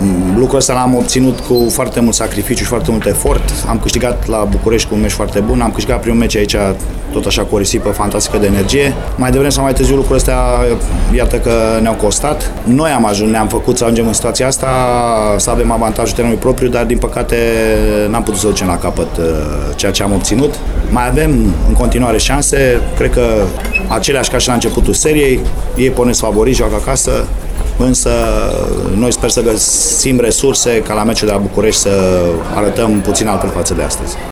Lucrul ăsta l-am obținut cu foarte mult sacrificiu și foarte mult efort. Am câștigat la București cu un meci foarte bun, am câștigat primul meci aici tot așa cu o risipă fantastică de energie. Mai devreme sau mai târziu lucrurile astea, iată că ne-au costat. Noi am ajuns, ne-am făcut să ajungem în situația asta, să avem avantajul terenului propriu, dar din păcate n-am putut să ducem la capăt ceea ce am obținut. Mai avem în continuare șanse, cred că aceleași ca și la începutul seriei, ei pornesc favoriți, joacă acasă, însă noi sper să găsim resurse ca la meciul de la București să arătăm puțin altfel față de astăzi.